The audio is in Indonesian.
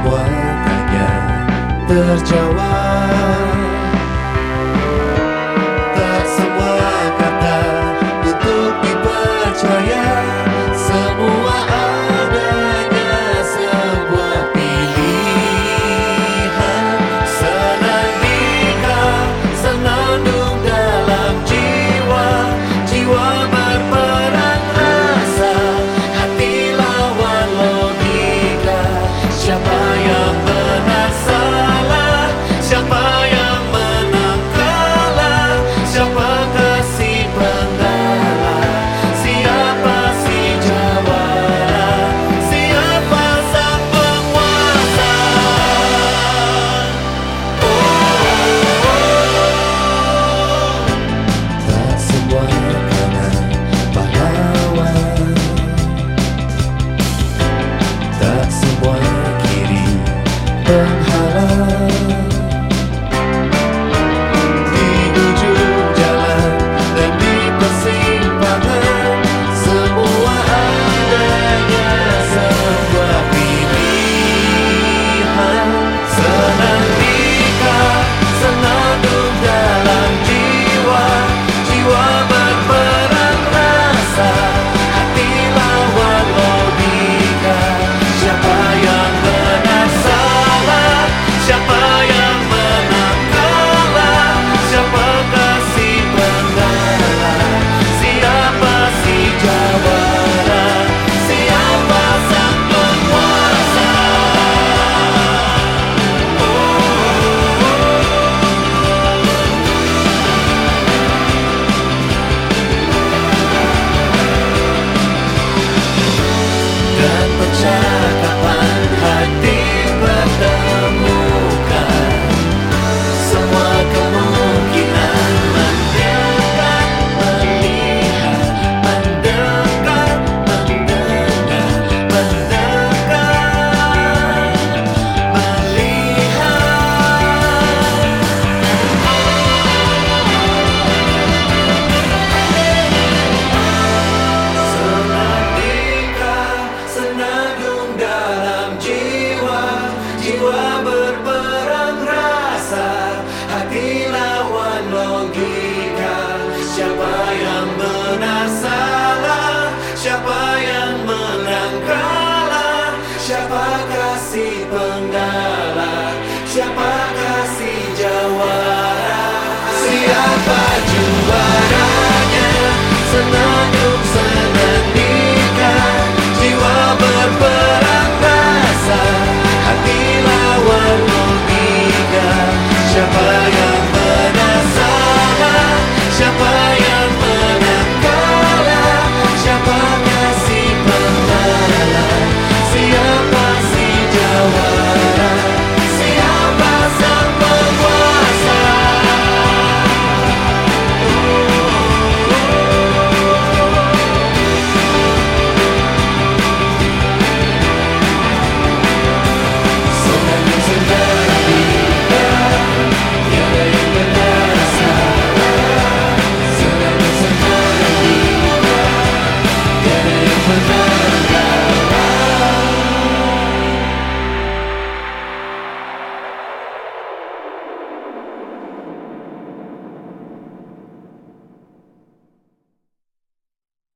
semua tanya terjawab. Tak semua kata untuk dipercaya, semua adanya sebuah pilihan. Senandika, senandung dalam jiwa, jiwa berperang rasa, hati lawan logika. Siapa yang benar salah, siapa yang menang kalah, siapa kasih penggala, siapa si jawara, siapa sang penguasa. Tak semua kena pahlawan, tak semua kiri penghalang. Di ujung jalan dan di persimpangan, semua adanya sebuah pilihan. Senandika, senandung dalam jiwa, jiwa berperang rasa, hati lawan logika. Siapa yang benar salah, siapa yang menang kalah, siapa kasih penggala, siapa si jawara, siapa sang penguasa. Dan percakapan hati pertemukan semua kemungkinan, mendekat, melihat, mendekat, mendengar, mendekat, melihat. Senandika, senandung dalam jiwa, jiwa berperang rasa, hati lawan logika. Siapa yang benar salah, siapa yang menang kalah, siapa kasih